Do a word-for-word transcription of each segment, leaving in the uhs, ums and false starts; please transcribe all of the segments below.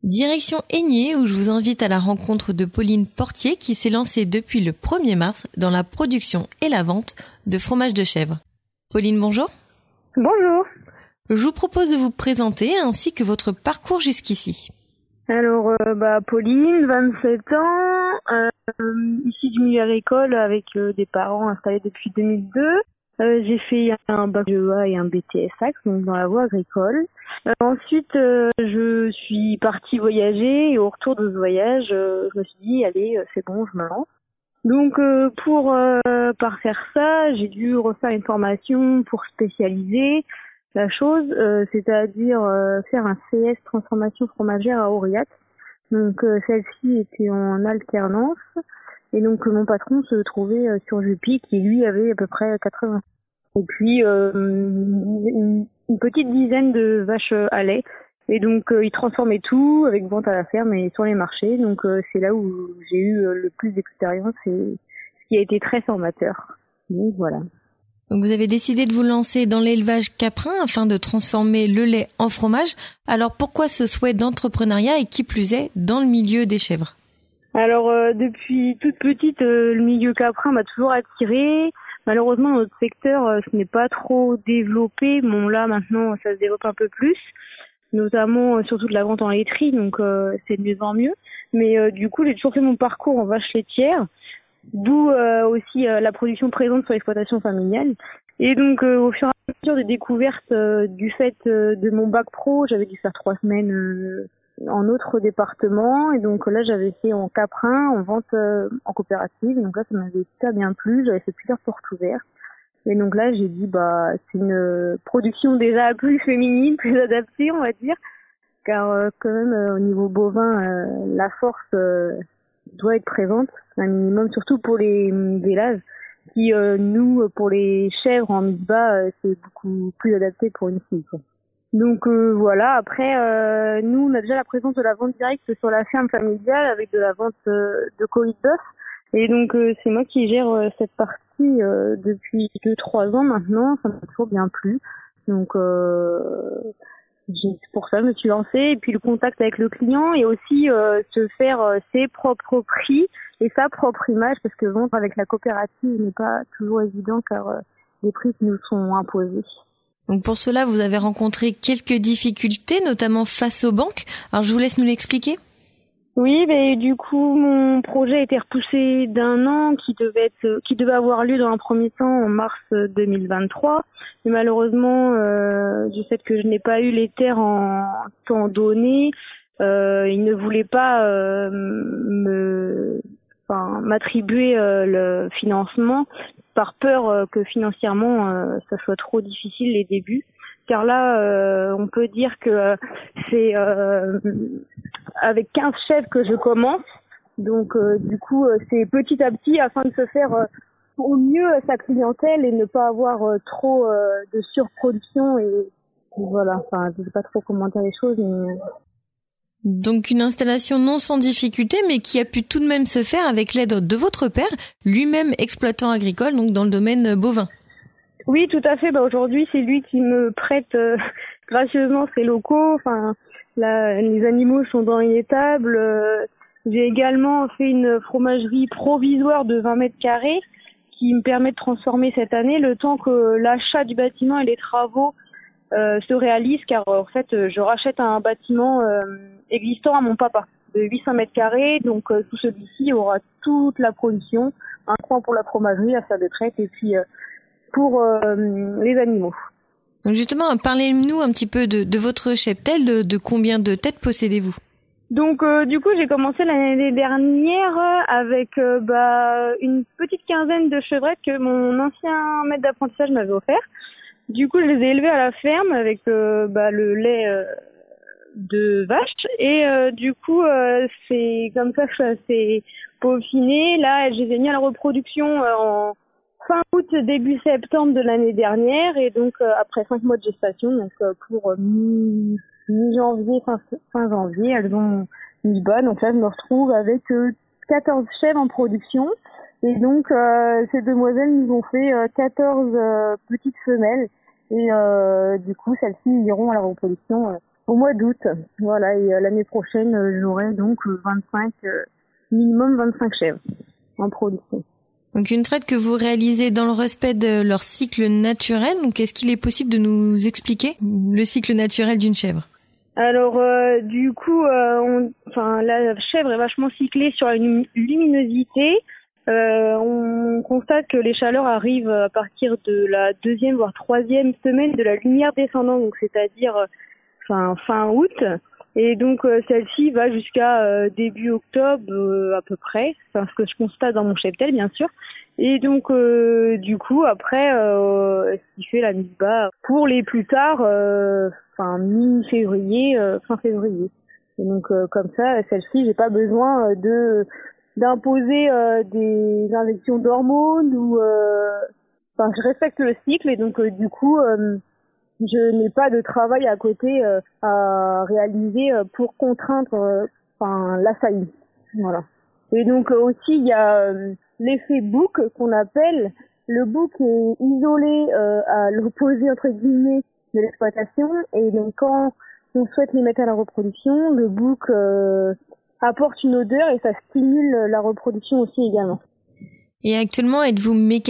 Direction Aigné, où je vous invite à la rencontre de Pauline Portier qui s'est lancée depuis le premier mars dans la production et la vente de fromage de chèvre. Pauline, bonjour. Bonjour. Je vous propose de vous présenter ainsi que votre parcours jusqu'ici. Alors, euh, bah, Pauline, vingt-sept ans, euh, issue du milieu agricole avec euh, des parents installés depuis deux mille deux. Euh, j'ai fait un bac de E A et un B T S A C, donc dans la voie agricole. Euh, ensuite, euh, je suis partie voyager et au retour de ce voyage, euh, je me suis dit, allez, c'est bon, je me lance. Donc, euh, pour euh, parfaire ça, j'ai dû refaire une formation pour spécialiser la chose, euh, c'est-à-dire euh, faire un C S transformation fromagère à Aurillac. Donc, euh, celle-ci était en alternance. Et donc, mon patron se trouvait euh, sur Jupy, qui lui avait à peu près quatre-vingts. Et puis, euh, une, une petite dizaine de vaches à lait. Et donc, euh, il transformait tout avec vente à la ferme et sur les marchés. Donc, euh, c'est là où j'ai eu euh, le plus d'expérience et ce qui a été très formateur. Donc, voilà. Donc, vous avez décidé de vous lancer dans l'élevage caprin afin de transformer le lait en fromage. Alors, pourquoi ce souhait d'entrepreneuriat et qui plus est dans le milieu des chèvres ? Alors, euh, depuis toute petite, euh, le milieu caprin m'a toujours attirée. Malheureusement, notre secteur, euh, ce n'est pas trop développé. Bon, là, maintenant, ça se développe un peu plus, notamment euh, surtout de la vente en laiterie, donc euh, c'est de mieux en mieux. Mais euh, du coup, j'ai toujours fait mon parcours en vache laitière, d'où euh, aussi euh, la production présente sur l'exploitation familiale. Et donc, euh, au fur et à mesure des découvertes euh, du fait euh, de mon bac pro, j'avais dû faire trois semaines euh, en autre département, et donc là j'avais fait en caprin, en vente euh, en coopérative, donc là ça m'avait super bien plu, j'avais fait plusieurs portes ouvertes, et donc là j'ai dit bah c'est une production déjà plus féminine, plus adaptée on va dire, car euh, quand même euh, au niveau bovin euh, la force euh, doit être présente, un minimum, surtout pour les vélages, qui euh, nous pour les chèvres en mise-bas euh, c'est beaucoup plus adapté pour une fille quoi. Donc euh, voilà, après euh, nous on a déjà la présence de la vente directe sur la ferme familiale avec de la vente euh, de colis de bœuf, et donc euh, c'est moi qui gère euh, cette partie euh, depuis deux trois ans maintenant, ça m'a toujours bien plu. Donc euh, j'ai, pour ça je me suis lancée, et puis le contact avec le client et aussi euh, se faire euh, ses propres prix et sa propre image, parce que vendre avec la coopérative n'est pas toujours évident car euh, les prix nous sont imposés. Donc pour cela, vous avez rencontré quelques difficultés, notamment face aux banques. Alors je vous laisse nous l'expliquer. Oui, mais du coup, mon projet a été repoussé d'un an, qui devait être, qui devait avoir lieu dans un premier temps en mars deux mille vingt-trois. Mais malheureusement, euh, du fait que je n'ai pas eu les terres en temps donné, euh, ils ne voulaient pas euh, me, enfin, m'attribuer euh, le financement, par peur euh, que financièrement euh, ça soit trop difficile les débuts. Car là, euh, on peut dire que euh, c'est euh, avec quinze chèvres que je commence. Donc euh, du coup, euh, c'est petit à petit afin de se faire euh, au mieux sa clientèle et ne pas avoir euh, trop euh, de surproduction. Et, et voilà, enfin, je ne sais pas trop comment dire les choses, mais... Donc une installation non sans difficulté, mais qui a pu tout de même se faire avec l'aide de votre père, lui-même exploitant agricole, donc dans le domaine bovin. Oui, tout à fait. Bah, aujourd'hui, c'est lui qui me prête euh, gracieusement ses locaux. Enfin, là, les animaux sont dans une étable. Euh, j'ai également fait une fromagerie provisoire de vingt mètres carrés qui me permet de transformer cette année, le temps que l'achat du bâtiment et les travaux euh, se réalisent, car en fait, je rachète un bâtiment euh, existant à mon papa de huit cents mètres carrés. Donc, euh, tout celui-ci aura toute la production, un coin pour la fromagerie, la salle de traite, et puis euh, pour euh, les animaux. Donc justement, parlez-nous un petit peu de, de votre cheptel, de, de combien de têtes possédez-vous ? Donc euh, du coup, j'ai commencé l'année dernière avec euh, bah, une petite quinzaine de chevrettes que mon ancien maître d'apprentissage m'avait offert. Du coup, je les ai élevées à la ferme avec euh, bah, le lait euh, de vache, et euh, du coup, euh, c'est comme ça que ça s'est peaufiné. Là, je les ai mis à la reproduction euh, en fin août, début septembre de l'année dernière, et donc euh, après cinq mois de gestation, donc euh, pour euh, mi- mi-janvier, fin, fin janvier, elles ont mis bas. Donc là, je me retrouve avec euh, quatorze chèvres en production, et donc euh, ces demoiselles nous ont fait euh, quatorze euh, petites femelles, et euh, du coup, celles-ci iront à la reproduction euh, au mois d'août. Voilà, et euh, l'année prochaine, euh, j'aurai donc vingt-cinq, euh, minimum vingt-cinq chèvres en production. Donc une traite que vous réalisez dans le respect de leur cycle naturel. Donc est-ce qu'il est possible de nous expliquer le cycle naturel d'une chèvre ? Alors euh, du coup, euh, on, enfin la chèvre est vachement cyclée sur la lum- luminosité. Euh, on constate que les chaleurs arrivent à partir de la deuxième voire troisième semaine de la lumière descendante, donc c'est-à-dire euh, fin fin août. Et donc euh, celle-ci va jusqu'à euh, début octobre euh, à peu près, c'est ce que je constate dans mon cheptel bien sûr. Et donc euh, du coup après euh, ce qui fait la mise bas pour les plus tard, euh, fin mi-février, euh, fin février. Et donc euh, comme ça celle-ci j'ai pas besoin de d'imposer euh, des injections d'hormones ou euh, enfin je respecte le cycle et donc euh, du coup euh, je n'ai pas de travail à côté euh, à réaliser euh, pour contraindre euh, enfin la saillie. Voilà. Et donc euh, aussi il y a euh, l'effet bouc qu'on appelle. Le bouc est isolé euh, à l'opposé entre guillemets de l'exploitation et donc quand on souhaite les mettre à la reproduction, le bouc euh, apporte une odeur et ça stimule la reproduction aussi également. Et actuellement, êtes-vous mécanisé ?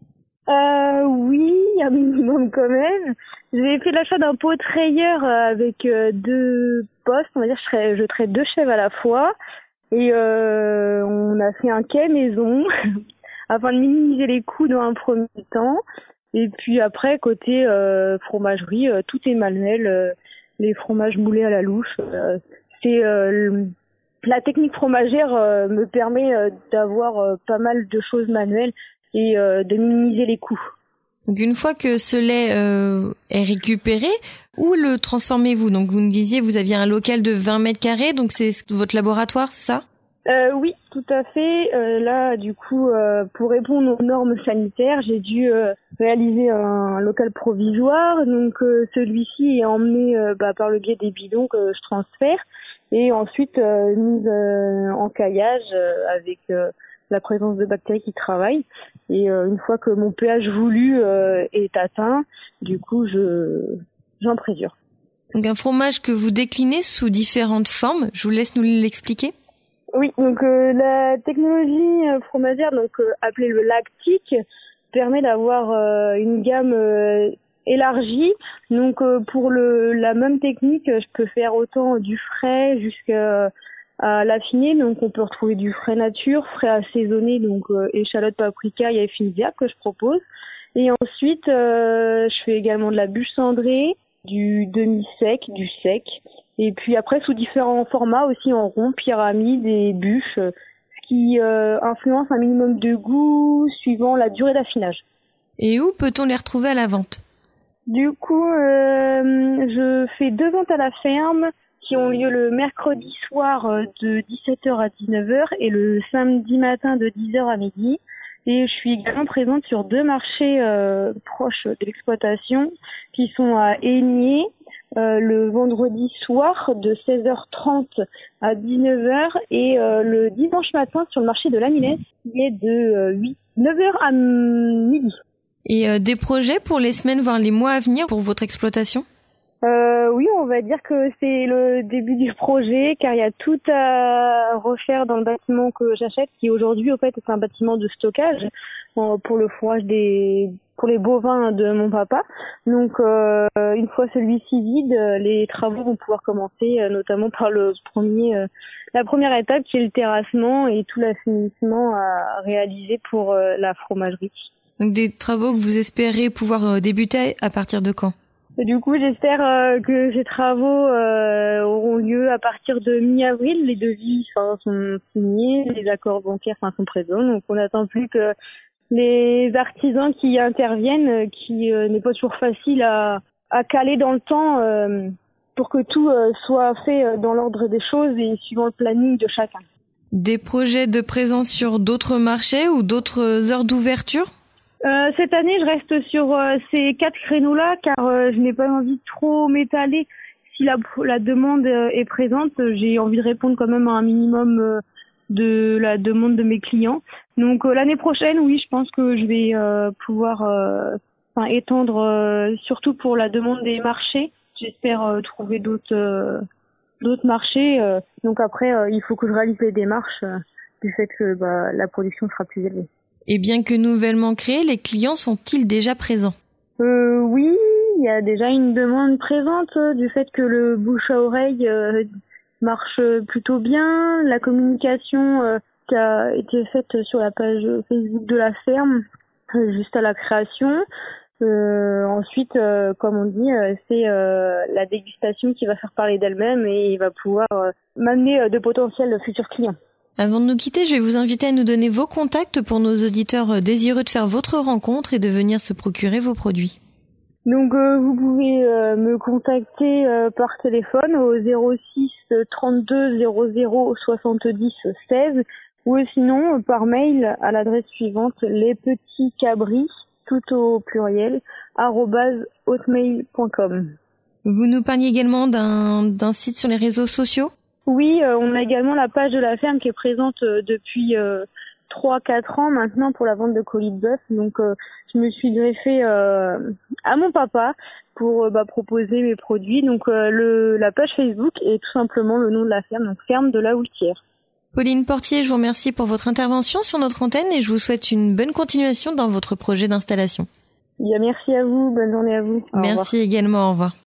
Euh, oui, un minimum quand même. J'ai fait l'achat d'un pot trayeur avec euh, deux postes, on va dire je traite, je traite deux chèvres à la fois et euh, on a fait un quai maison afin de minimiser les coûts dans un premier temps et puis après côté euh, fromagerie, euh, tout est manuel, euh, les fromages moulés à la louche, euh, c'est euh, la technique fromagère euh, me permet euh, d'avoir euh, pas mal de choses manuelles et euh, de minimiser les coûts. Donc une fois que ce lait euh, est récupéré, où le transformez-vous ? Donc vous nous disiez vous aviez un local de vingt mètres carrés, donc c'est votre laboratoire, c'est ça ? euh, Oui, tout à fait. Euh, là, du coup, euh, pour répondre aux normes sanitaires, j'ai dû euh, réaliser un, un local provisoire. Donc euh, celui-ci est emmené euh, bah, par le biais des bidons que je transfère et ensuite euh, mis euh, en caillage euh, avec euh, la présence de bactéries qui travaillent. Et euh, une fois que mon pH voulu euh, est atteint, du coup, je j'en présure. Donc un fromage que vous déclinez sous différentes formes. Je vous laisse nous l'expliquer. Oui, donc euh, la technologie euh, fromagère, donc euh, appelée le lactique, permet d'avoir euh, une gamme euh, élargie. Donc euh, pour le la même technique, je peux faire autant du frais jusqu'à à l'affiné, donc on peut retrouver du frais nature, frais assaisonné, donc euh, échalote, paprika, il y a finisia que je propose. Et ensuite, euh, je fais également de la bûche cendrée, du demi-sec, du sec. Et puis après, sous différents formats aussi en rond, pyramide et bûche, ce qui euh, influence un minimum de goût suivant la durée d'affinage. Et où peut-on les retrouver à la vente ? Du coup, euh, je fais deux ventes à la ferme qui ont lieu le mercredi soir de dix-sept heures à dix-neuf heures et le samedi matin de dix heures à midi. Et je suis également présente sur deux marchés euh, proches de l'exploitation qui sont à Aigné euh, le vendredi soir de seize heures trente à dix-neuf heures et euh, le dimanche matin sur le marché de l'Amilès qui est de euh, huit, neuf heures à midi. Et euh, des projets pour les semaines, voire les mois à venir pour votre exploitation ? Euh, oui, on va dire que c'est le début du projet, car il y a tout à refaire dans le bâtiment que j'achète, qui aujourd'hui, au fait, est un bâtiment de stockage euh, pour le fourrage des, pour les bovins de mon papa. Donc, euh, une fois celui-ci vide, les travaux vont pouvoir commencer, euh, notamment par le premier, euh, la première étape qui est le terrassement et tout l'assainissement à réaliser pour euh, la fromagerie. Donc, des travaux que vous espérez pouvoir euh, débuter à partir de quand ? Et du coup, j'espère euh, que ces travaux euh, auront lieu à partir de mi-avril. Les devis enfin, sont signés, les accords bancaires enfin, sont présents. Donc, on n'attend plus que les artisans qui interviennent, qui euh, n'est pas toujours facile à, à caler dans le temps euh, pour que tout euh, soit fait dans l'ordre des choses et suivant le planning de chacun. Des projets de présence sur d'autres marchés ou d'autres heures d'ouverture ? Euh, cette année, je reste sur euh, ces quatre créneaux-là car euh, je n'ai pas envie de trop m'étaler. Si la, la demande euh, est présente, j'ai envie de répondre quand même à un minimum euh, de la demande de mes clients. Donc euh, l'année prochaine, oui, je pense que je vais euh, pouvoir euh, enfin, étendre, euh, surtout pour la demande des marchés, j'espère euh, trouver d'autres euh, d'autres marchés. Euh, donc après, euh, il faut que je réalise les démarches euh, du fait que bah, la production sera plus élevée. Et bien que nouvellement créés, les clients sont-ils déjà présents? Euh, oui, il y a déjà une demande présente euh, du fait que le bouche à oreille euh, marche plutôt bien. La communication euh, qui a été faite sur la page Facebook de la ferme, euh, juste à la création. Euh, ensuite, euh, comme on dit, euh, c'est euh, la dégustation qui va faire parler d'elle-même et il va pouvoir euh, m'amener euh, de potentiels futurs clients. Avant de nous quitter, je vais vous inviter à nous donner vos contacts pour nos auditeurs désireux de faire votre rencontre et de venir se procurer vos produits. Donc euh, vous pouvez euh, me contacter euh, par téléphone au zéro six trente-deux zéro zéro soixante-dix seize ou sinon euh, par mail à l'adresse suivante lespetitscabris tout au pluriel arobase hotmail point com. Vous nous parliez également d'un, d'un site sur les réseaux sociaux? Oui, euh, on a également la page de la ferme qui est présente euh, depuis euh, trois quatre ans maintenant pour la vente de colis de bœuf. Donc euh, je me suis greffée euh, à mon papa pour euh, bah, proposer mes produits. Donc euh, le la page Facebook est tout simplement le nom de la ferme, donc ferme de la Houltière. Pauline Portier, je vous remercie pour votre intervention sur notre antenne et je vous souhaite une bonne continuation dans votre projet d'installation. Bien, merci à vous, bonne journée à vous. Au Merci revoir. également, au revoir.